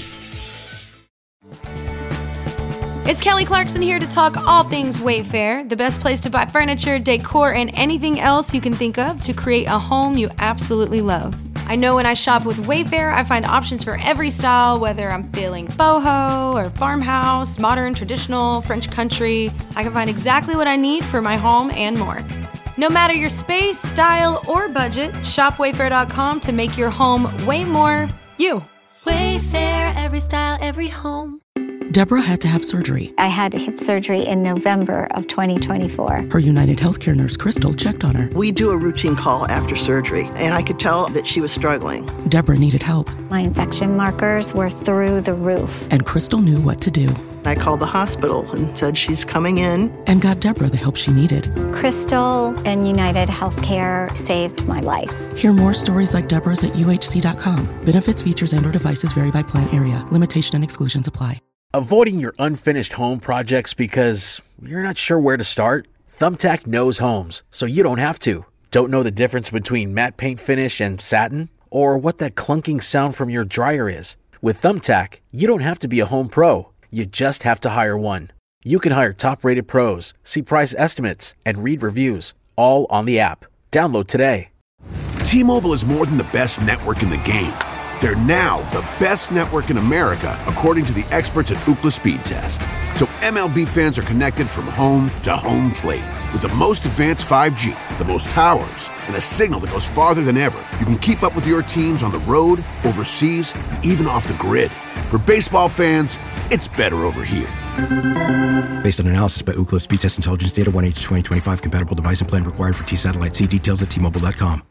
It's Kelly Clarkson here to talk all things Wayfair, the best place to buy furniture, decor, and anything else you can think of to create a home you absolutely love. I know when I shop with Wayfair, I find options for every style, whether I'm feeling boho or farmhouse, modern, traditional, French country. I can find exactly what I need for my home and more. No matter your space, style, or budget, shop wayfair dot com to make your home way more you.
Wayfair, every style, every home.
Deborah had to have surgery.
I had hip surgery in November of twenty twenty-four.
Her United Healthcare nurse, Crystal, checked on her.
We do a routine call after surgery, and I could tell that she was struggling.
Deborah needed help.
My infection markers were through the roof.
And Crystal knew what to do.
I called the hospital and said she's coming in.
And got Deborah the help she needed.
Crystal and United Healthcare saved my life.
Hear more stories like Deborah's at U H C dot com. Benefits, features, and or devices vary by plan area. Limitation and exclusions apply.
Avoiding your unfinished home projects because you're not sure where to start? Thumbtack knows homes, so you don't have to. Don't know the difference between matte paint finish and satin? Or what that clunking sound from your dryer is? With Thumbtack, you don't have to be a home pro. You just have to hire one. You can hire top-rated pros, see price estimates, and read reviews, all on the app. Download today.
T-Mobile is more than the best network in the game. They're now the best network in America, according to the experts at Ookla Speed Test. So M L B fans are connected from home to home plate. With the most advanced five G, the most towers, and a signal that goes farther than ever, you can keep up with your teams on the road, overseas, and even off the grid. For baseball fans, it's better over here.
Based on analysis by Ookla Speed Test Intelligence Data, one H twenty twenty-five compatible device and plan required for T-Satellite. See details at T Mobile dot com.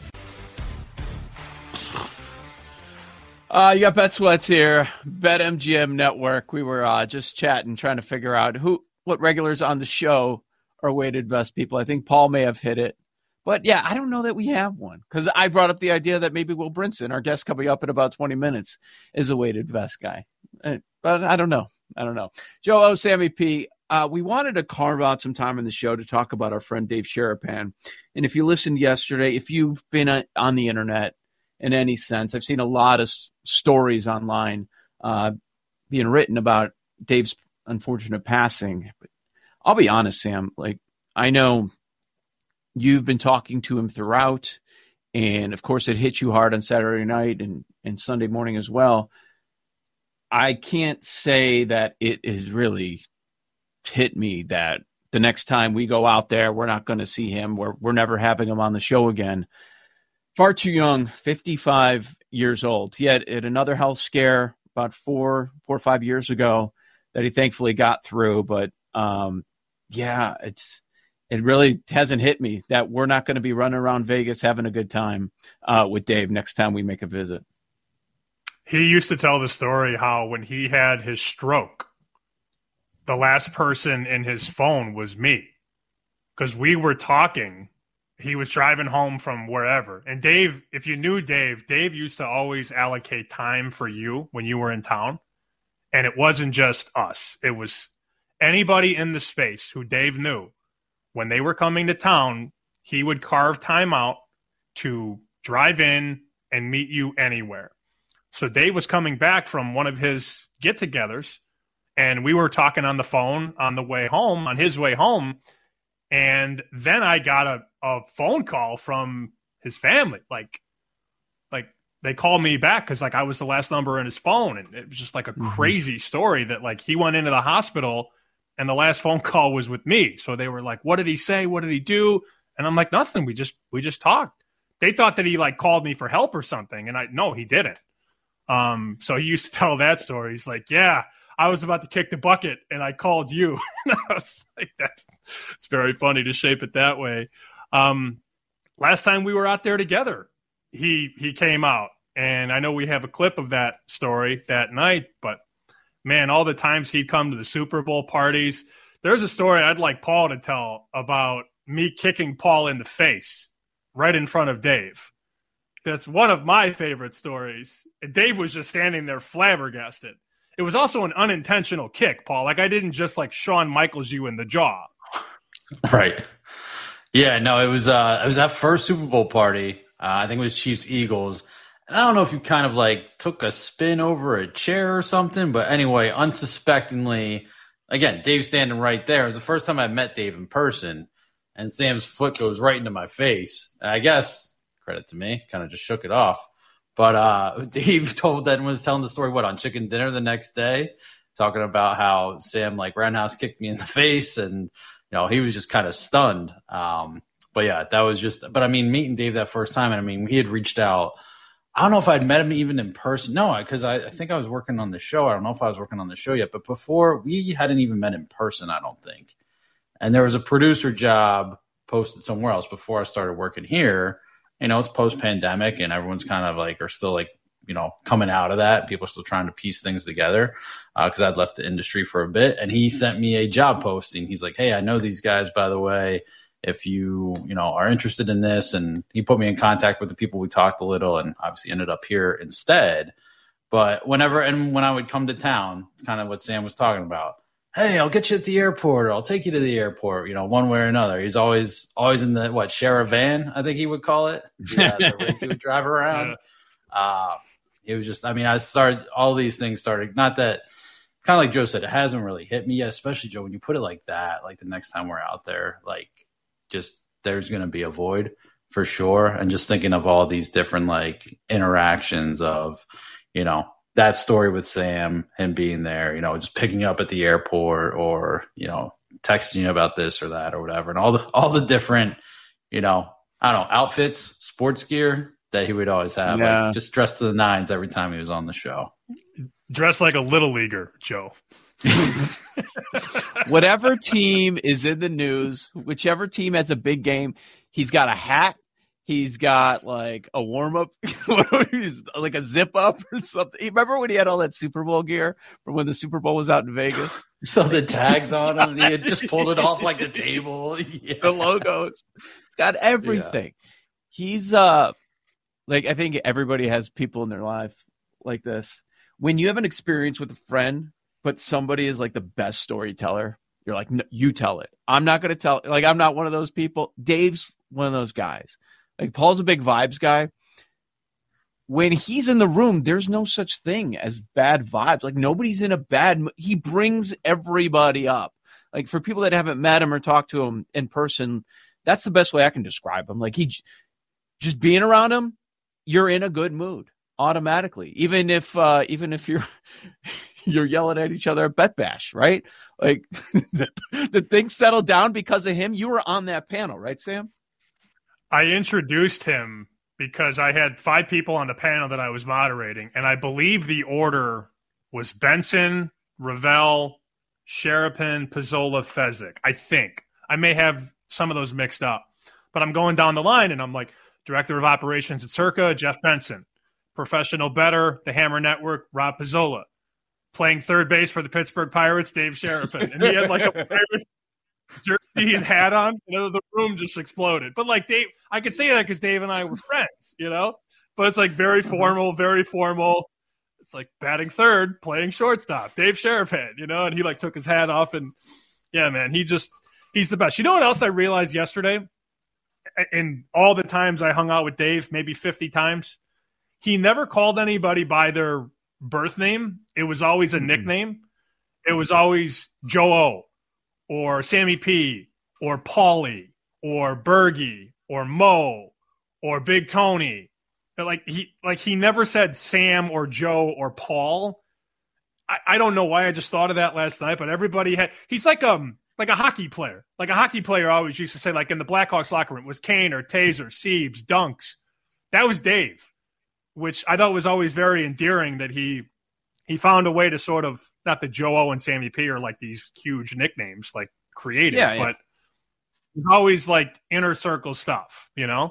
Uh, you got Bet Sweats here, BetMGM Network. We were uh, just chatting, trying to figure out who, what regulars on the show are weighted vest people. I think Paul may have hit it. But, yeah, I don't know that we have one because I brought up the idea that maybe Will Brinson, our guest coming up in about twenty minutes, is a weighted vest guy. But I don't know. I don't know. Joe O, Sammy P, uh, we wanted to carve out some time in the show to talk about our friend Dave Sharapan. And if you listened yesterday, if you've been uh, on the internet, in any sense, I've seen a lot of s- stories online uh, being written about Dave's unfortunate passing. But I'll be honest, Sam, like I know you've been talking to him throughout, and of course it hit you hard on Saturday night and, and Sunday morning as well. I can't say that it has really hit me that the next time we go out there, we're not going to see him. We're, we're never having him on the show again. Far too young, fifty-five years old. He had, had another health scare about four, four or five years ago that he thankfully got through. But um, yeah, it's it really hasn't hit me that we're not going to be running around Vegas having a good time uh, with Dave next time we make a visit.
He used to tell the story how when he had his stroke, the last person in his phone was me because we were talking. He was driving home from wherever. And Dave, if you knew Dave, Dave used to always allocate time for you when you were in town. And it wasn't just us. It was anybody in the space who Dave knew. When they were coming to town, he would carve time out to drive in and meet you anywhere. So Dave was coming back from one of his get-togethers, and we were talking on the phone on the way home, on his way home. And then I got a, a phone call from his family. Like, like they called me back because like I was the last number in his phone. And it was just like a mm-hmm. crazy story that like he went into the hospital and the last phone call was with me. So they were like, what did he say? What did he do? And I'm like, nothing. We just, we just talked. They thought that he like called me for help or something. And I, no, he didn't. Um, so he used to tell that story. He's like, yeah, I was about to kick the bucket and I called you. And I was like, that's, it's very funny to shape it that way. Um, last time we were out there together, he, he came out, and I know we have a clip of that story that night, but man, all the times he'd come to the Super Bowl parties, There's a story I'd like Paul to tell about me kicking Paul in the face right in front of Dave. That's one of my favorite stories. Dave was just standing there flabbergasted. It was also an unintentional kick, Paul. Like, I didn't just like Shawn Michaels you in the jaw.
Right. Yeah, no, it was uh, it was that first Super Bowl party. Uh, I think it was Chiefs Eagles. And I don't know if you kind of like took a spin over a chair or something, but anyway, unsuspectingly, again, Dave's standing right there. It was the first time I met Dave in person, and Sam's foot goes right into my face. And I guess, credit to me, kind of just shook it off. But uh, Dave told that and was telling the story, what, on Chicken Dinner the next day, talking about how Sam, like, roundhouse kicked me in the face, and, you know, he was just kind of stunned. Um, but, yeah, that was just – but, I mean, meeting Dave that first time, and, I mean, he had reached out – I don't know if I'd met him even in person. No, because I, I think I was working on the show. I don't know if I was working on the show yet. But before, we hadn't even met in person, I don't think. And there was a producer job posted somewhere else before I started working here. You know, it's post-pandemic, and everyone's kind of like, are still like, you know, coming out of that. People are still trying to piece things together because uh, I'd left the industry for a bit. And he sent me a job posting. He's like, hey, I know these guys, by the way. If you, you know, are interested in this, and he put me in contact with the people. We talked a little, and obviously ended up here instead. But whenever, and when I would come to town, it's kind of what Sam was talking about. Hey, I'll get you at the airport, or I'll take you to the airport, you know, one way or another. He's always, always in the, what, share a van, I think he would call it. Yeah, the rig he would drive around. Yeah. Uh, it was just, I mean, I started, all these things started, not that, kind of like Joe said, it hasn't really hit me yet, especially Joe, when you put it like that, like the next time we're out there, like, just there's going to be a void for sure. And just thinking of all these different like interactions of, you know, that story with Sam, him being there, you know, just picking you up at the airport, or, you know, texting you about this or that or whatever. And all the, all the different, you know, I don't know, outfits, sports gear that he would always have, yeah. Like just dressed to the nines every time he was on the show.
Dressed like a little leaguer, Joe.
Whatever team is in the news, whichever team has a big game, he's got a hat, he's got like a warm-up, like a zip-up or something. Remember when he had all that Super Bowl gear from when the Super Bowl was out in Vegas?
So the tags on him, he had just pulled it off like the table. Yeah.
The logos. It's got everything. Yeah. He's, uh, like, I think everybody has people in their life like this. When you have an experience with a friend, but somebody is like the best storyteller, you're like, no, you tell it. I'm not going to tell. Like, I'm not one of those people. Dave's one of those guys. Like, Paul's a big vibes guy. When he's in the room, there's no such thing as bad vibes. Like, nobody's in a bad – he brings everybody up. Like, for people that haven't met him or talked to him in person, that's the best way I can describe him. Like, he just being around him, you're in a good mood automatically, even if uh, even if you're you're yelling at each other at Bet Bash, right? Like, the, the things settled down because of him. You were on that panel, right, Sam?
I introduced him because I had five people on the panel that I was moderating, and I believe the order was Benson, Ravel, Sherapan, Pizzola, Fezzik. I think. I may have some of those mixed up. But I'm going down the line, and I'm like, Director of Operations at Circa, Jeff Benson. Professional bettor, the Hammer Network, Rob Pizzola. Playing third base for the Pittsburgh Pirates, Dave Sherapan. And he had like a pirate jersey and hat on. You know, the room just exploded. But like Dave, I could say that because Dave and I were friends, you know? But it's like very formal, very formal. It's like batting third, playing shortstop, Dave Sherapan, you know? And he like took his hat off, and yeah, man, he just, he's the best. You know what else I realized yesterday? In all the times I hung out with Dave, maybe fifty times, he never called anybody by their birth name. It was always a nickname. It was always Joe O or Sammy P or Paulie or Bergie or Mo or Big Tony. Like he, like he never said Sam or Joe or Paul. I, I don't know why I just thought of that last night, but everybody had, he's like, um, like a hockey player. Like a hockey player always used to say, like in the Blackhawks locker room, was Kane or Taser, Siebes, Dunks. That was Dave, which I thought was always very endearing that he he found a way to sort of, not that Joe O and Sammy P are like these huge nicknames, like creative, yeah, yeah. but always like inner circle stuff, you know?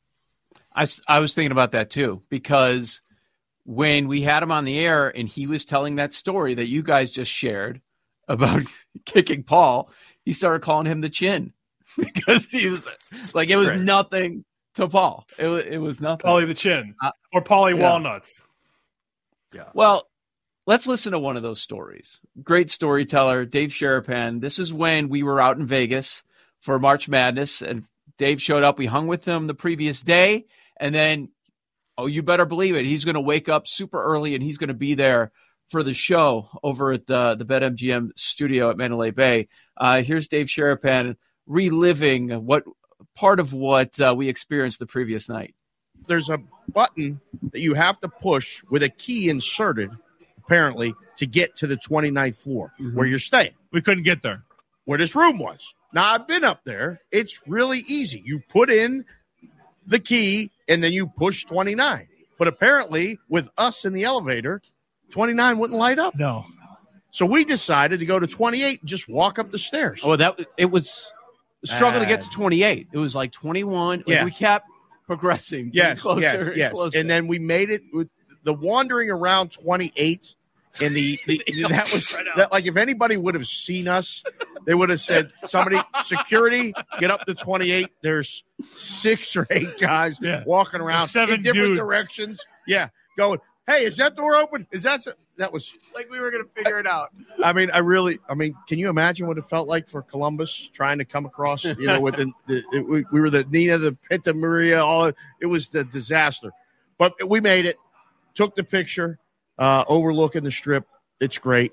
I, I was thinking about that too, because when we had him on the air and he was telling that story that you guys just shared, about kicking Paul, he started calling him the Chin because he was like, it was Great. nothing to Paul. It was, it was nothing.
Paulie the Chin uh, or Paulie yeah. Walnuts.
Yeah. Well, let's listen to one of those stories. Great storyteller, Dave Sharapan. This is when we were out in Vegas for March Madness, and Dave showed up. We hung with him the previous day, and then, oh, you better believe it, he's going to wake up super early, and he's going to be there for the show over at the, the BetMGM studio at Mandalay Bay. Uh, here's Dave Sharapan reliving what part of what uh, we experienced the previous night.
There's a button that you have to push with a key inserted, apparently, to get to the twenty-ninth floor mm-hmm. where you're staying.
We couldn't get there.
Where this room was. Now, I've been up there. It's really easy. You put in the key, and then you push twenty-nine. But apparently, with us in the elevator, twenty-nine wouldn't light up.
No.
So we decided to go to twenty-eight and just walk up the stairs.
Oh, that it was a struggle Bad. to get to twenty-eight. It was like twenty-one. Like
yeah.
we kept progressing.
Yes,
closer
yes,
and
yes.
Closer.
And then we made it with the wandering around twenty-eight. And the, the that was that, like if anybody would have seen us, they would have said, somebody, security, get up to twenty-eight. There's six or eight guys yeah. walking around
seven
in different
dudes.
directions. Yeah, going, hey, is that door open? Is that that was
like we were going to figure it out.
I mean, I really, I mean, can you imagine what it felt like for Columbus trying to come across? You know, with the, the it, we, we were the Nina, the Pinta Maria, all it was the disaster, but we made it. Took the picture. Uh, overlooking the strip. It's great.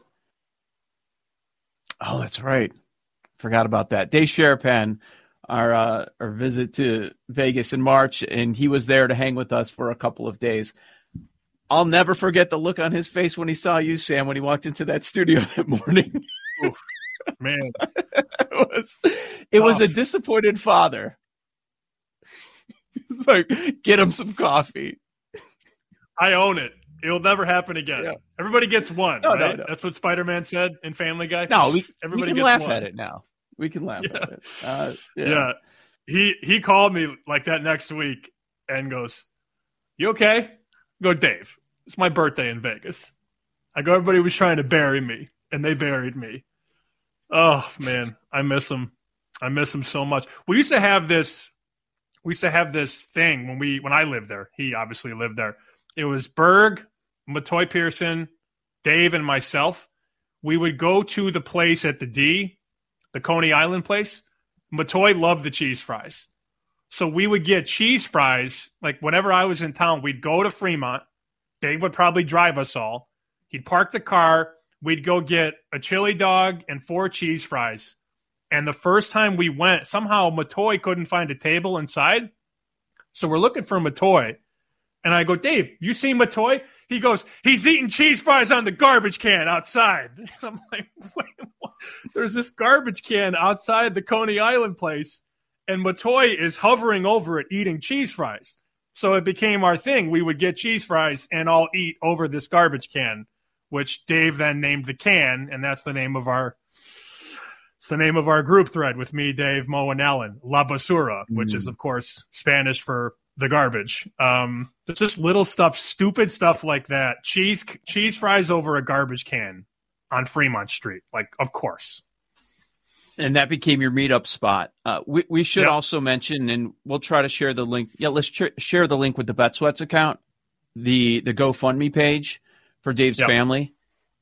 Oh, that's right. Forgot about that. Dave Sharapan, our, uh, our visit to Vegas in March, and he was there to hang with us for a couple of days. I'll never forget the look on his face when he saw you, Sam, when he walked into that studio that morning.
Oof, man.
it was, it was a disappointed father. It's like, get him some coffee.
I own it. It'll never happen again. Yeah. Everybody gets one,
no,
right?
No, no.
That's what Spider-Man said in Family Guy.
No, we,
Everybody
we can
gets
laugh
one.
at it now. We can laugh
yeah.
at it. Uh, yeah.
yeah. He he called me like that next week and goes, you okay? I go, Dave, it's my birthday in Vegas. I go, everybody was trying to bury me, and they buried me. Oh, man, I miss him. I miss him so much. We used to have this we used to have this thing when we when I lived there. He obviously lived there. It was Berg, Matoy Pearson, Dave, and myself. We would go to the place at the D, the Coney Island place. Matoy loved the cheese fries. So we would get cheese fries. Like whenever I was in town, we'd go to Fremont. Dave would probably drive us all. He'd park the car. We'd go get a chili dog and four cheese fries. And the first time we went, somehow Matoy couldn't find a table inside. So we're looking for Matoy. And I go, Dave, you seen Matoy? He goes, he's eating cheese fries on the garbage can outside. And I'm like, wait, what? There's this garbage can outside the Coney Island place, and Matoy is hovering over it eating cheese fries. So it became our thing. We would get cheese fries and all eat over this garbage can, which Dave then named the can, and that's the name of our it's the name of our group thread with me, Dave, Mo, and Alan, La Basura, which mm. is, of course, Spanish for the garbage. Um, there's just little stuff, stupid stuff like that. Cheese cheese fries over a garbage can on Fremont Street. Like, of course.
And that became your meetup spot. Uh, we, we should
yep.
also mention, and we'll try to share the link. Yeah, let's ch- share the link with the Bet Sweats account, the, the GoFundMe page for Dave's yep. family.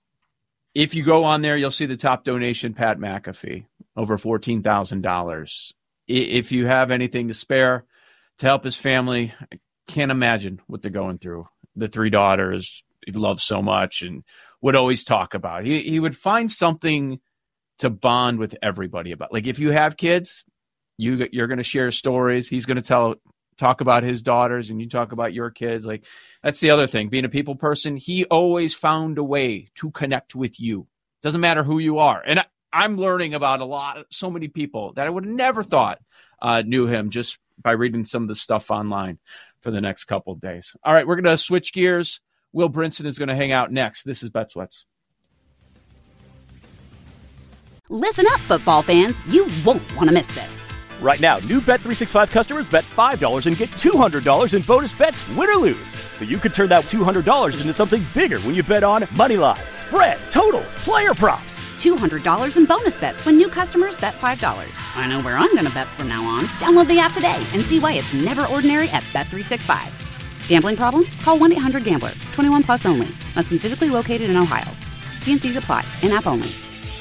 If you go on there, you'll see the top donation, Pat McAfee, over fourteen thousand dollars. If you have anything to spare to help his family, I can't imagine what they're going through. The three daughters he loves so much and would always talk about. He he would find something to bond with everybody about. Like if you have kids, you you're going to share stories. He's going to tell talk about his daughters, and you talk about your kids. Like that's the other thing. Being a people person, he always found a way to connect with you. Doesn't matter who you are. And I, I'm learning about a lot, so many people that I would have never thought uh, knew him just by reading some of the stuff online for the next couple of days. All right, we're going to switch gears. Will Brinson is going to hang out next. This is Bet Sweats.
Listen up, football fans. You won't want to miss this.
Right now, new Bet three sixty-five customers bet five dollars and get two hundred dollars in bonus bets, win or lose. So you could turn that two hundred dollars into something bigger when you bet on money line, spread, totals, player props.
two hundred dollars in bonus bets when new customers bet five dollars. I know where I'm going to bet from now on. Download the app today and see why it's never ordinary at Bet three sixty-five. Gambling problem? Call one eight hundred gambler. twenty-one plus only. Must be physically located in Ohio. T and C's apply. In-app only.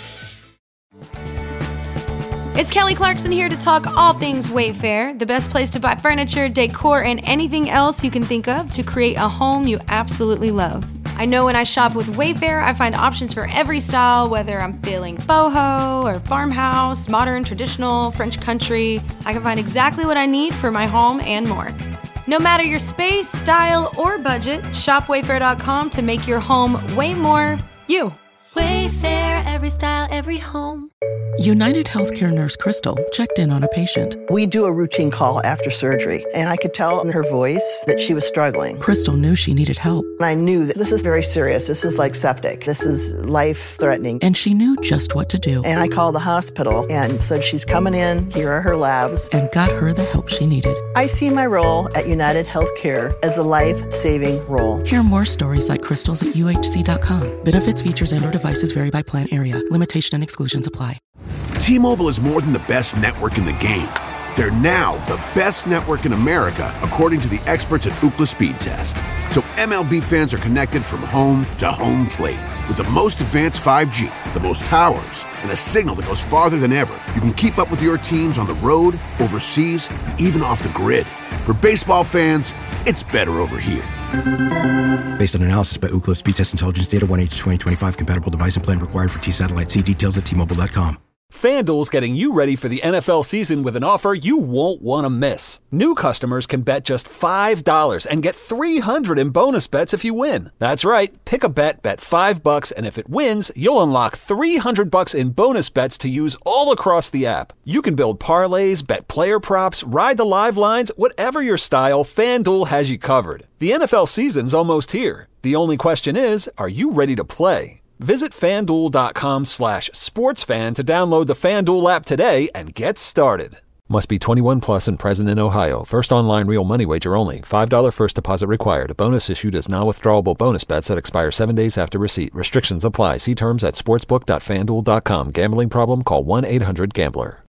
It's Kelly Clarkson here to talk all things Wayfair, the best place to buy furniture, decor, and anything else you can think of to create a home you absolutely love. I know when I shop with Wayfair, I find options for every style, whether I'm feeling boho or farmhouse, modern, traditional, French country. I can find exactly what I need for my home and more. No matter your space, style, or budget, shop wayfair dot com to make your home way more you.
Wayfair, every style, every home.
United Healthcare nurse Crystal checked in on a patient.
We do a routine call after surgery, and I could tell in her voice that she was struggling.
Crystal knew she needed help.
And I knew that this is very serious. This is like septic. This is life-threatening.
And she knew just what to do.
And I called the hospital and said, she's coming in. Here are her labs.
And got her the help she needed.
I see my role at United Healthcare as a life-saving role.
Hear more stories like Crystal's at U H C dot com. Benefits, features, and or devices vary by plan area. Limitation and exclusions apply.
T-Mobile is more than the best network in the game. They're now the best network in America, according to the experts at Ookla Speed Test. So M L B fans are connected from home to home plate. With the most advanced five G, the most towers, and a signal that goes farther than ever, you can keep up with your teams on the road, overseas, and even off the grid. For baseball fans, it's better over here.
Based on analysis by Ookla Speed Test Intelligence Data, one H twenty twenty-five compatible device and plan required for T-Satellite. See details at T Mobile dot com.
FanDuel's getting you ready for the N F L season with an offer you won't want to miss. New customers can bet just five dollars and get three hundred dollars in bonus bets if you win. That's right. Pick a bet, bet five bucks, and if it wins, you'll unlock three hundred bucks in bonus bets to use all across the app. You can build parlays, bet player props, ride the live lines, whatever your style, FanDuel has you covered. The N F L season's almost here. The only question is, are you ready to play? Visit FanDuel.com slash sportsfan to download the FanDuel app today and get started. Must be twenty-one plus and present in Ohio. First online real money wager only. five dollars first deposit required. Bonus issued as non-withdrawable bonus bets that expire seven days after receipt. Restrictions apply. See terms at sportsbook dot fan duel dot com. Gambling problem? Call one eight hundred gambler.